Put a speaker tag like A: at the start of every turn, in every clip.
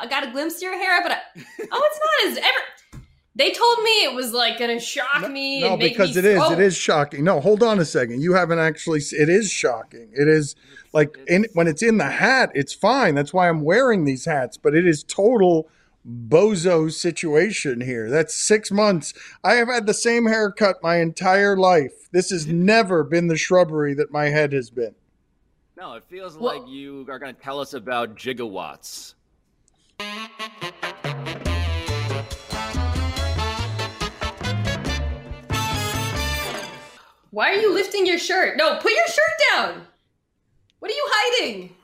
A: I got a glimpse of your hair, but it's not as ever. They told me it was like going to shock me.
B: No, because it is shocking. No, hold on a second. You haven't actually, it is shocking. It is like when it's in the hat, it's fine. That's why I'm wearing these hats, but it is total bozo situation here. That's 6 months. I have had the same haircut my entire life. This has never been the shrubbery that my head has been.
C: No, it feels like you are going to tell us about gigawatts.
A: Why are you lifting your shirt? No, put your shirt down. What are you hiding?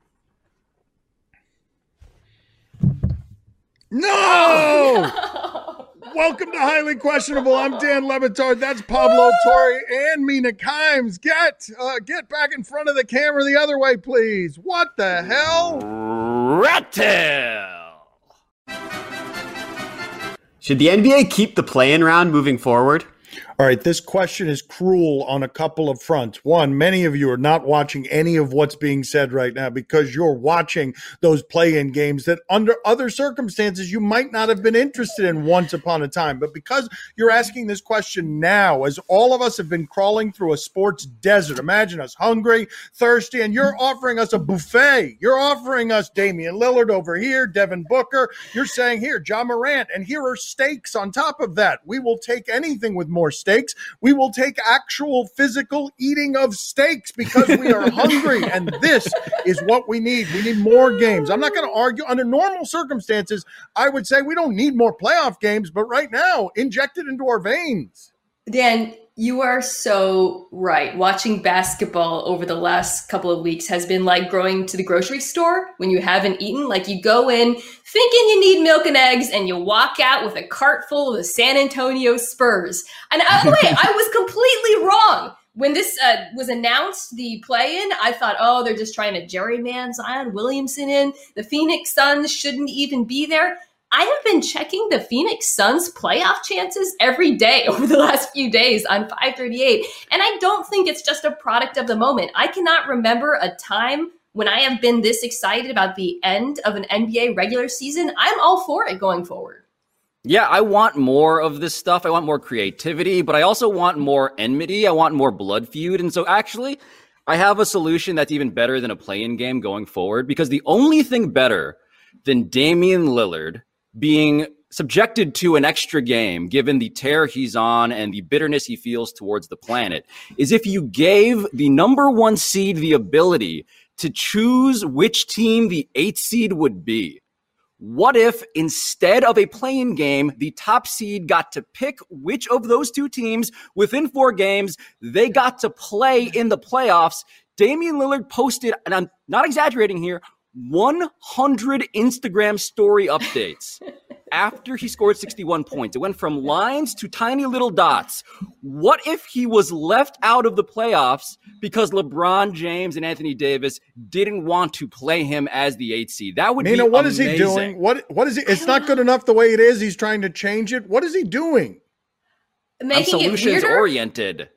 B: No! Welcome to Highly Questionable. I'm Dan Le Batard. That's Pablo Torre and Mina Kimes. Get back in front of the camera the other way, please. What the hell?
C: Rat tail.
D: Should the NBA keep the play-in round moving forward?
B: All right, this question is cruel on a couple of fronts. One, many of you are not watching any of what's being said right now because you're watching those play-in games that under other circumstances you might not have been interested in once upon a time. But because you're asking this question now, as all of us have been crawling through a sports desert, imagine us hungry, thirsty, and you're offering us a buffet. You're offering us Damian Lillard over here, Devin Booker. You're saying, here, Ja Morant, and here are steaks on top of that. We will take anything with more steaks. We will take actual physical eating of steaks because we are hungry, and this is what we need. We need more games. I'm not going to argue. Under normal circumstances, I would say we don't need more playoff games, but right now, inject it into our veins.
A: Dan, you are so right. Watching basketball over the last couple of weeks has been like going to the grocery store when you haven't eaten. Like you go in thinking you need milk and eggs and you walk out with a cart full of the San Antonio Spurs. And by the way, I was completely wrong. When this was announced, the play-in, I thought, oh, they're just trying to gerryman Zion Williamson in. The Phoenix Suns shouldn't even be there. I have been checking the Phoenix Suns playoff chances every day over the last few days on 538, and I don't think it's just a product of the moment. I cannot remember a time when I have been this excited about the end of an NBA regular season. I'm all for it going forward.
C: Yeah, I want more of this stuff. I want more creativity, but I also want more enmity. I want more blood feud. And so actually, I have a solution that's even better than a play-in game going forward, because the only thing better than Damian Lillard being subjected to an extra game, given the tear he's on and the bitterness he feels towards the planet, is if you gave the number one seed the ability to choose which team the 8th seed would be. What if instead of a play-in game, the top seed got to pick which of those two teams within 4 games they got to play in the playoffs? Damian Lillard posted, and I'm not exaggerating here, 100 Instagram story updates after he scored 61 points. It went from lines to tiny little dots. What if he was left out of the playoffs because LeBron James and Anthony Davis didn't want to play him as the 8th seed? That would be
B: what
C: amazing.
B: Is he doing? What is he? It's not good enough the way it is. He's trying to change it. What is he doing?
A: I'm
C: solutions oriented.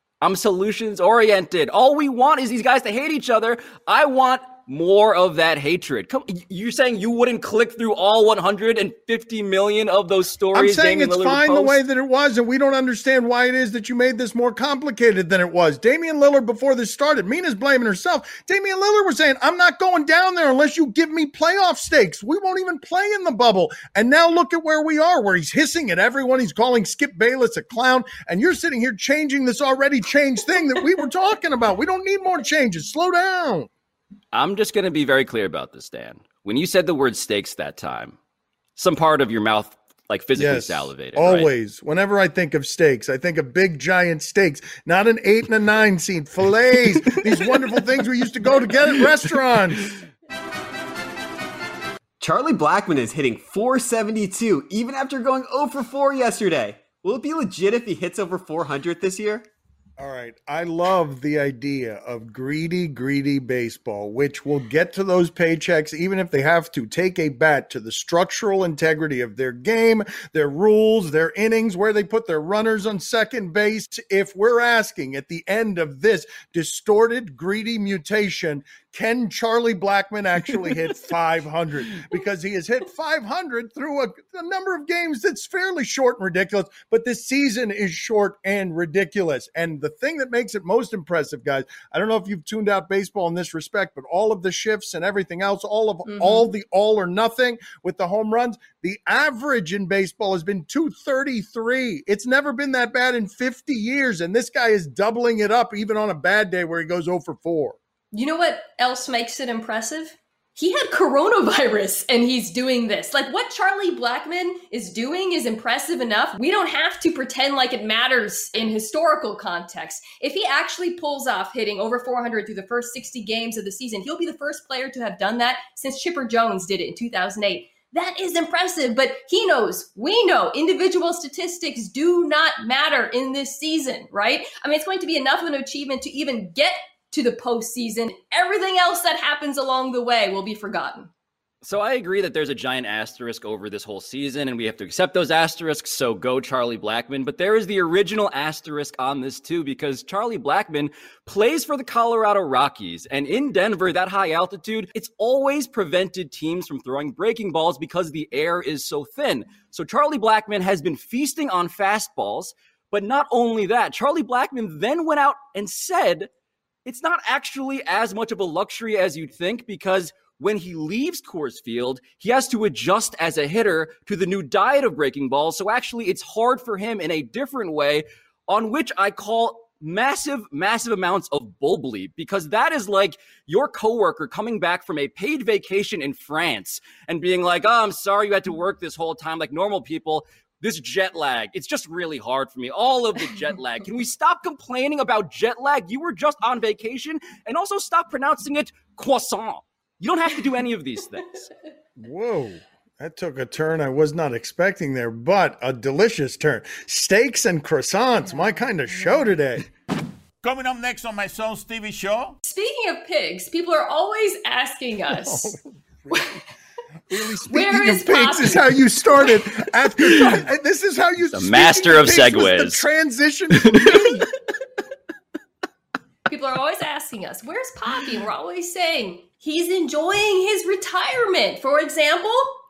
C: All we want is these guys to hate each other. I want more of that hatred. You're saying you wouldn't click through all 150 million of those stories?
B: I'm saying
C: Damian
B: it's
C: Lillard
B: fine
C: posts?
B: the way that it was, and we don't understand why it is that you made this more complicated than it was. Damian Lillard, before this started, Mina's blaming herself. Damian Lillard was saying, I'm not going down there unless you give me playoff stakes. We won't even play in the bubble. And now look at where we are, where he's hissing at everyone. He's calling Skip Bayless a clown. And you're sitting here changing this already changed thing that we were talking about. We don't need more changes. Slow down.
C: I'm just going to be very clear about this, Dan. When you said the word stakes that time, some part of your mouth like physically salivated.
B: Always.
C: Right?
B: Whenever I think of steaks, I think of big giant steaks, not an 8 and a 9 seed, fillets, these wonderful things we used to go to get at restaurants.
D: Charlie Blackmon is hitting .472 even after going 0 for 4 yesterday. Will it be legit if he hits over 400 this year?
B: All right. I love the idea of greedy baseball, which will get to those paychecks, even if they have to take a bat to the structural integrity of their game, their rules, their innings, where they put their runners on second base. If we're asking at the end of this distorted, greedy mutation, can Charlie Blackmon actually hit 500? Because he has hit 500 through a number of games that's fairly short and ridiculous, but this season is short and ridiculous. And the thing that makes it most impressive, guys, I don't know if you've tuned out baseball in this respect, but all of the shifts and everything else, all the all or nothing with the home runs, the average in baseball has been 233. It's never been that bad in 50 years, and this guy is doubling it up even on a bad day where he goes 0 for 4.
A: You know what else makes it impressive? He had coronavirus and he's doing this. Like, what Charlie Blackmon is doing is impressive enough. We don't have to pretend like it matters in historical context. If he actually pulls off hitting over 400 through the first 60 games of the season, he'll be the first player to have done that since Chipper Jones did it in 2008. That is impressive, but he knows, we know, individual statistics do not matter in this season, right? I mean, it's going to be enough of an achievement to even get to the postseason. Everything else that happens along the way will be forgotten.
C: So I agree that there's a giant asterisk over this whole season, and we have to accept those asterisks, so go Charlie Blackmon. But there is the original asterisk on this too, because Charlie Blackmon plays for the Colorado Rockies, and in Denver, that high altitude, it's always prevented teams from throwing breaking balls because the air is so thin. So Charlie Blackmon has been feasting on fastballs, but not only that, Charlie Blackmon then went out and said it's not actually as much of a luxury as you'd think, because when he leaves Coors Field, he has to adjust as a hitter to the new diet of breaking balls. So actually, it's hard for him in a different way, on which I call massive amounts of bull bleep, because that is like your coworker coming back from a paid vacation in France and being like, oh, I'm sorry you had to work this whole time like normal people. This jet lag, it's just really hard for me. All of the jet lag. Can we stop complaining about jet lag? You were just on vacation, and also stop pronouncing it croissant. You don't have to do any of these things.
B: Whoa, that took a turn I was not expecting there, but a delicious turn. Steaks and croissants, my kind of show today.
E: Coming up next on my son's TV show.
A: Speaking of pigs, people are always asking us.
B: Really, speaking of pigs is how you started. This is how you.
C: The master of segues.
B: The transition for me.
A: People are always asking us, "Where's Poppy?" And we're always saying he's enjoying his retirement. For example,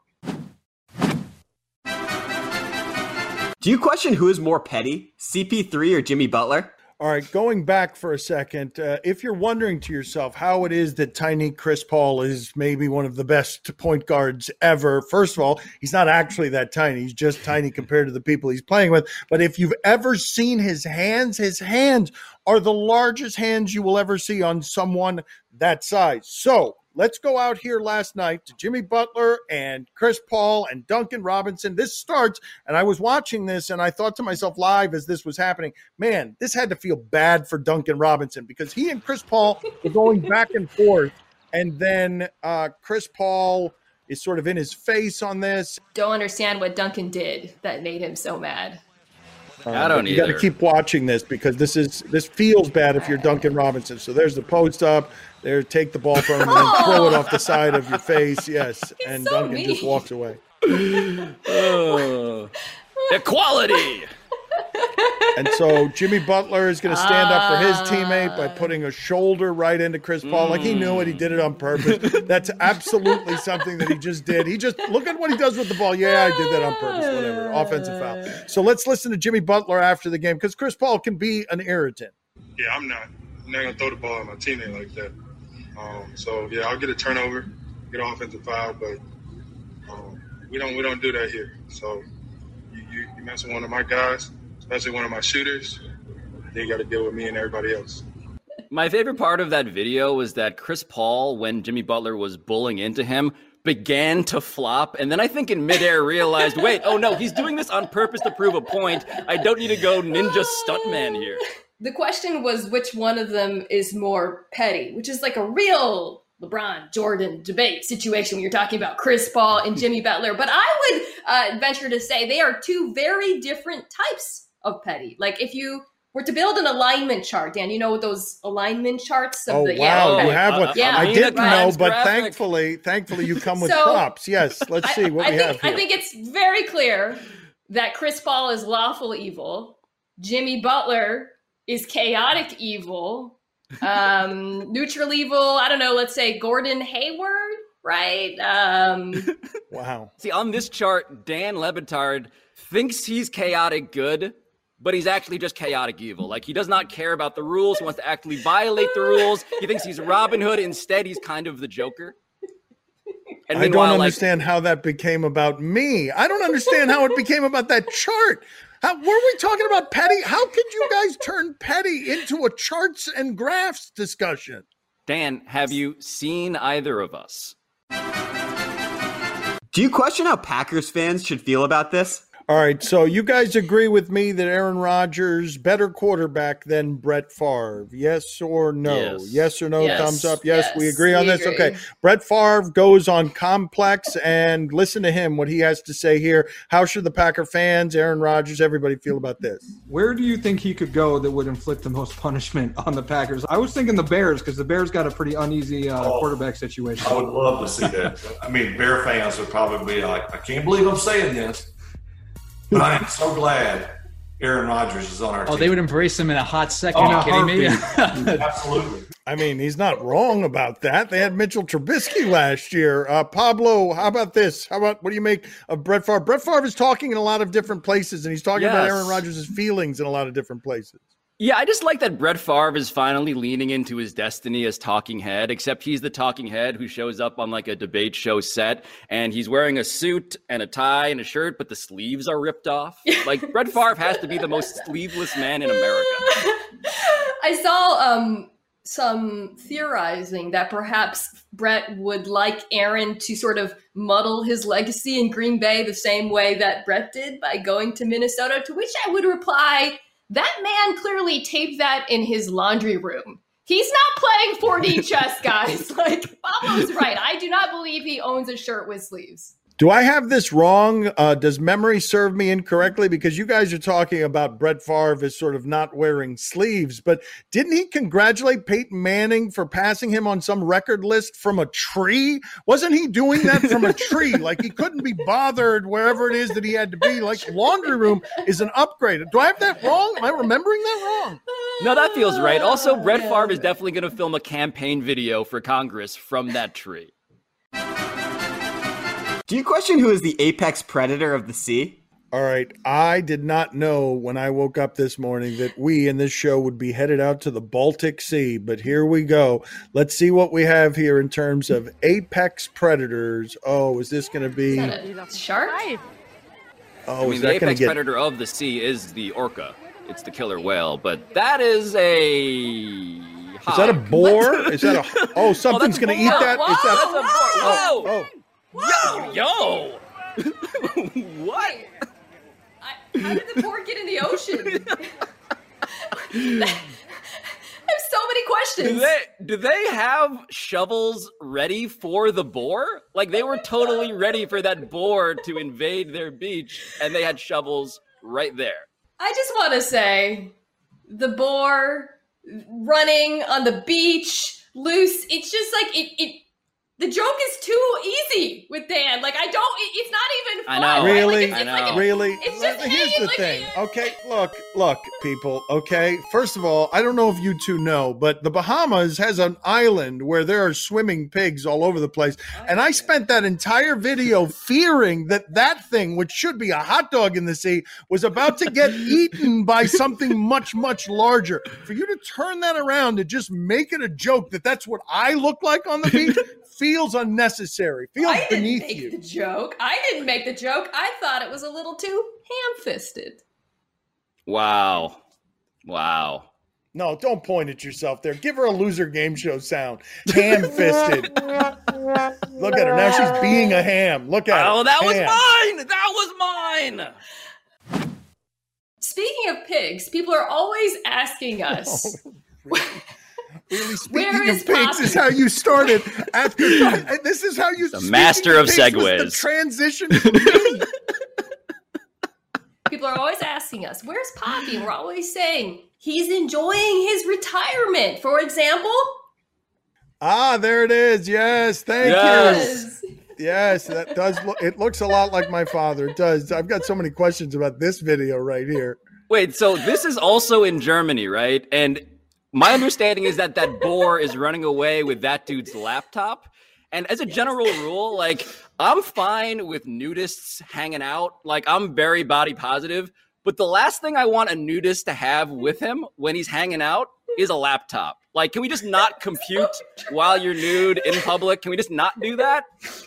D: do you question who is more petty, CP3 or Jimmy Butler?
B: All right, going back for a second, if you're wondering to yourself how it is that tiny Chris Paul is maybe one of the best point guards ever, first of all, he's not actually that tiny. He's just tiny compared to the people he's playing with. But if you've ever seen his hands are the largest hands you will ever see on someone that size. So let's go out here last night to Jimmy Butler and Chris Paul and Duncan Robinson. This starts, and I was watching this, and I thought to myself live as this was happening, man, this had to feel bad for Duncan Robinson because he and Chris Paul were going back and forth, and then Chris Paul is sort of in his face on this.
A: Don't understand what Duncan did that made him so mad.
C: I don't
B: You got to keep watching this because this feels bad if you're Duncan Robinson. So there's the post up. There, take the ball from him and then throw it off the side of your face. Yes, and
A: so
B: Duncan
A: mean.
B: just walks away.
C: Equality.
B: And so Jimmy Butler is going to stand up for his teammate by putting a shoulder right into Chris Paul. Like he knew it. He did it on purpose. That's absolutely something that he just did. He just, look at what he does with the ball. Yeah, I did that on purpose. Whatever. Offensive foul. So let's listen to Jimmy Butler after the game because Chris Paul can be an irritant.
F: Yeah, I'm not going to throw the ball at my teammate like that. So, yeah, I'll get a turnover, get an offensive foul, but we don't do that here. So you mess with one of my guys, especially one of my shooters, then you got to deal with me and everybody else.
C: My favorite part of that video was that Chris Paul, when Jimmy Butler was bullying into him, began to flop. And then I think in midair realized, wait, oh no, he's doing this on purpose to prove a point. I don't need to go ninja stuntman here.
A: The question was which one of them is more petty, which is like a real LeBron Jordan debate situation when you're talking about Chris Paul and Jimmy Butler. But I would venture to say they are two very different types of petty. Like if you were to build an alignment chart, Dan, you know those alignment charts?
B: Wow, you have one.
A: Yeah,
B: I didn't know, but
C: graphic.
B: thankfully you come with props. Yes, let's see what we have here.
A: I think it's very clear that Chris Paul is lawful evil. Jimmy Butler is chaotic evil. Neutral evil, I don't know, let's say Gordon Hayward, right?
B: Wow.
C: See, on this chart, Dan Le Batard thinks he's chaotic good, but he's actually just chaotic evil. Like, he does not care about the rules. He wants to actively violate the rules. He thinks he's Robin Hood. Instead, he's kind of the Joker. And
B: I don't understand how that became about me. I don't understand how it became about that chart. Were we talking about petty? How could you guys turn petty into a charts and graphs discussion?
C: Dan, have you seen either of us?
D: Do you question how Packers fans should feel about this?
B: All right, so you guys agree with me that Aaron Rodgers better quarterback than Brett Favre? Yes or no? Yes or no?
A: Yes.
B: Thumbs up. Yes, we agree on
A: we
B: this.
A: agree.
B: Okay, Brett Favre goes on Complex, and listen to him, what he has to say here. How should the Packer fans, Aaron Rodgers, everybody feel about this?
G: Where do you think he could go that would inflict the most punishment on the Packers? I was thinking the Bears, because the Bears got a pretty uneasy quarterback situation.
H: I would love to see that. I mean, Bear fans would probably be like, I can't believe I'm saying this, but I am so glad Aaron Rodgers is on our team.
I: Oh, they would embrace him in a hot second. Are you kidding me?
H: Absolutely.
B: I mean, he's not wrong about that. They had Mitchell Trubisky last year. Pablo, how about this? What do you make of Brett Favre? Brett Favre is talking in a lot of different places, and he's talking about Aaron Rodgers' feelings in a lot of different places.
C: Yeah, I just like that Brett Favre is finally leaning into his destiny as talking head, except he's the talking head who shows up on like a debate show set, and he's wearing a suit and a tie and a shirt, but the sleeves are ripped off. Like, Brett Favre has to be the most sleeveless man in America.
A: I saw some theorizing that perhaps Brett would like Aaron to sort of muddle his legacy in Green Bay the same way that Brett did by going to Minnesota, to which I would reply, that man clearly taped that in his laundry room. He's not playing 4D chess, guys. Like, Pablo's right. I do not believe he owns a shirt with sleeves.
B: Do I have this wrong? Does memory serve me incorrectly? Because you guys are talking about Brett Favre as sort of not wearing sleeves, but didn't he congratulate Peyton Manning for passing him on some record list from a tree? Wasn't he doing that from a tree? Like, he couldn't be bothered wherever it is that he had to be. Like, laundry room is an upgrade. Do I have that wrong? Am I remembering that wrong?
C: No, that feels right. Also, Brett Favre is definitely going to film a campaign video for Congress from that tree.
D: Do you question who is the apex predator of the sea?
B: All right. I did not know when I woke up this morning that we in this show would be headed out to the Baltic Sea, but here we go. Let's see what we have here in terms of apex predators. Oh, is this going to be
A: shark?
B: Oh,
C: I mean, the apex predator of the sea is the orca. It's the killer whale, but that is a hog.
B: Is that a boar? Is that a Oh, something's going to eat that?
C: Whoa,
B: Is that
C: that's a boar. Whoa.
B: Oh.
C: Yo! What?
A: How did the boar get in the ocean? I have so many questions.
C: Do they have shovels ready for the boar? Like, they were totally ready for that boar to invade their beach, and they had shovels right there.
A: I just want to say, the boar running on the beach, loose, it's just like, the joke is too easy with Dan. Like, it's not even fun.
C: I know.
B: Really?
C: I know.
B: Really?
A: It's just
B: Here's the thing. Okay, look, people, okay? First of all, I don't know if you two know, but the Bahamas has an island where there are swimming pigs all over the place. And I spent that entire video fearing that thing, which should be a hot dog in the sea, was about to get eaten by something much, much larger. For you to turn that around and just make it a joke that's what I look like on the beach feels unnecessary, feels beneath you.
A: I didn't make the joke. I didn't make the joke. I thought it was a little too ham-fisted.
C: Wow.
B: No, don't point at yourself there. Give her a loser game show sound. Ham-fisted. Look at her. Now she's being a ham. Look at her.
C: Oh, that
B: ham.
C: was mine! That was mine!
A: Speaking of pigs, people are always asking us...
B: Really, speaking of pigs is how you started. This is how you.
C: The master of segues.
B: The transition for me.
A: People are always asking us, "Where's Poppy?" We're always saying he's enjoying his retirement. For example.
B: There it is. Yes, thank you. Yes, that does. It looks a lot like my father. It does. I've got so many questions about this video right here.
C: Wait, so this is also in Germany, right? And My understanding is that boar is running away with that dude's laptop. And as a general rule, like, I'm fine with nudists hanging out. Like, I'm very body positive. But the last thing I want a nudist to have with him when he's hanging out is a laptop. Like, can we just not compute while you're nude in public? Can we just not do that?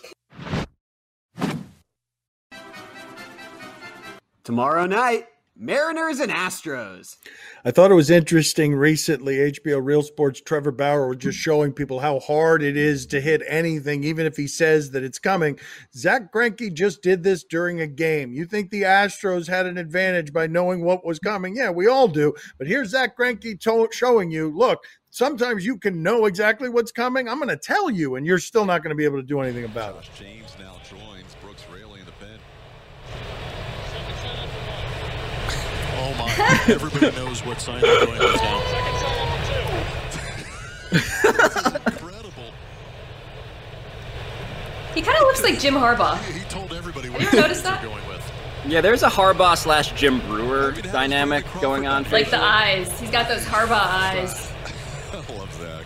D: Tomorrow night, Mariners and Astros.
B: I thought it was interesting recently, HBO Real Sports' Trevor Bauer was just showing people how hard it is to hit anything, even if he says that it's coming. Zach Greinke just did this during a game. You think the Astros had an advantage by knowing what was coming? Yeah, we all do. But here's Zach Greinke showing you, look, sometimes you can know exactly what's coming. I'm going to tell you, and you're still not going to be able to do anything about it.
J: James now joins Brooks Raley in the pen. Oh my, everybody knows what sign they're going with now. This is incredible.
A: He kind of looks like Jim Harbaugh.
J: He told everybody
A: what you noticed that?
J: Going with.
C: Yeah, there's a Harbaugh / Jim Brewer dynamic going on.
A: Like the eyes. He's got those Harbaugh eyes.
J: I love Zach.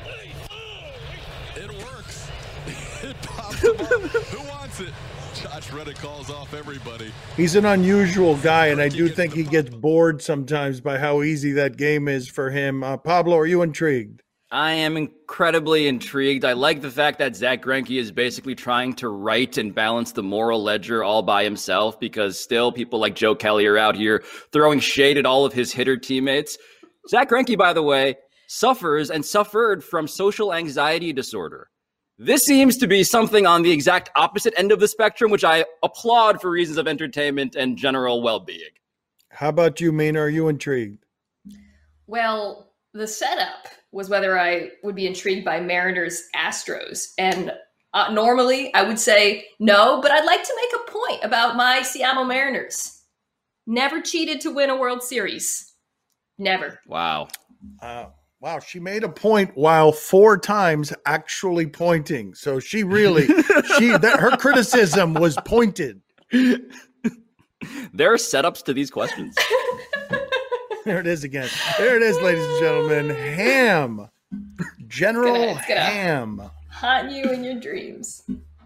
J: It works. It pops the ball. Who wants it? Josh Reddick calls off everybody.
B: He's an unusual guy, and I do think he gets bored sometimes by how easy that game is for him. Pablo, are you intrigued?
C: I am incredibly intrigued. I like the fact that Zach Greinke is basically trying to write and balance the moral ledger all by himself, because still people like Joe Kelly are out here throwing shade at all of his hitter teammates. Zach Greinke, by the way, suffers and suffered from social anxiety disorder. This seems to be something on the exact opposite end of the spectrum, which I applaud for reasons of entertainment and general well-being.
B: How about you, Mina? Are you intrigued?
A: Well, the setup was whether I would be intrigued by Mariners Astros. And normally I would say no, but I'd like to make a point about my Seattle Mariners. Never cheated to win a World Series. Never.
C: Wow.
B: Wow, she made a point while 4 times actually pointing. So she really, her criticism was pointed.
C: There are setups to these questions.
B: There it is again. There it is, ladies and gentlemen. Ham. General Ham.
A: Haunt you in your dreams.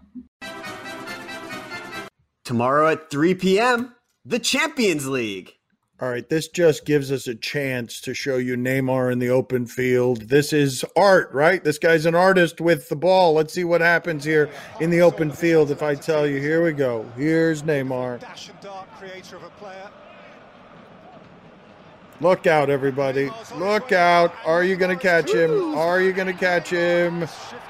D: Tomorrow at 3 p.m., the Champions League.
B: All right, this just gives us a chance to show you Neymar in the open field. This is art, right? This guy's an artist with the ball. Let's see what happens here in the open field. If I tell you, here we go. Here's Neymar. Look out, everybody. Look out. Are you going to catch him? Are you going to catch him?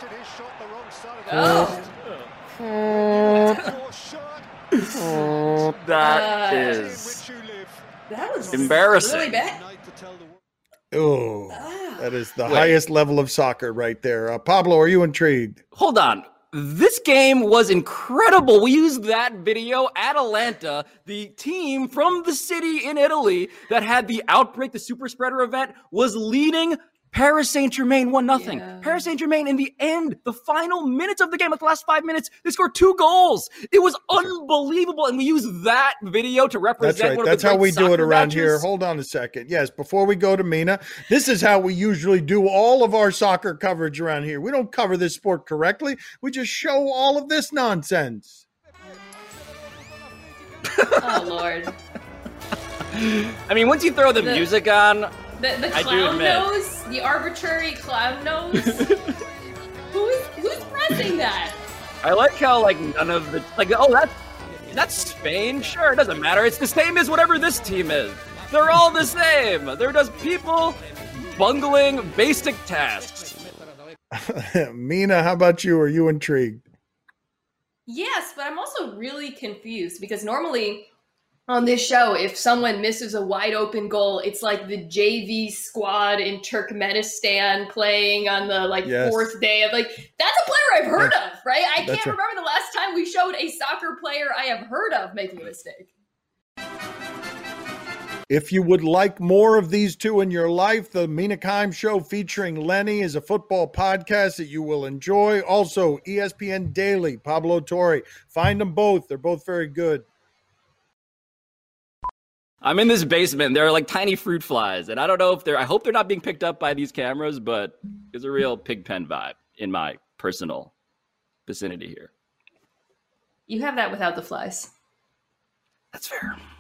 A: That was
C: embarrassing.
A: Really bad.
B: Oh, that is the highest level of soccer right there. Pablo, are you intrigued?
C: Hold on. This game was incredible. We used that video. Atalanta, the team from the city in Italy that had the outbreak, the super spreader event, was leading. Paris Saint-Germain 1-0. Yeah. Paris Saint-Germain in the end, the final minutes of the game, like the last 5 minutes, they scored 2 goals. It was unbelievable. And we use that video to represent
B: That's right.
C: one
B: That's
C: of the
B: how we do it around
C: matches.
B: Here. Hold on a second. Yes, before we go to Mina, this is how we usually do all of our soccer coverage around here. We don't cover this sport correctly. We just show all of this nonsense.
A: Oh, Lord.
C: I mean, once you throw the music on,
A: the clown nose, the arbitrary clown nose. Who's pressing that?
C: I like how none of the that's Spain. Sure, it doesn't matter. It's the same as whatever this team is. They're all the same. They're just people bungling basic tasks.
B: Mina, how about you? Are you intrigued?
A: Yes, but I'm also really confused because normally on this show, if someone misses a wide open goal, it's like the JV squad in Turkmenistan playing on the 4th day of that's a player I've heard of, right? I can't remember the last time we showed a soccer player I have heard of making a mistake.
B: If you would like more of these two in your life, the Mina Kimes Show featuring Lenny is a football podcast that you will enjoy. Also, ESPN Daily, Pablo Torre. Find them both. They're both very good.
C: I'm in this basement. There are like tiny fruit flies, and I don't know if I hope they're not being picked up by these cameras, but there's a real pig pen vibe in my personal vicinity here.
A: You have that without the flies.
C: That's fair.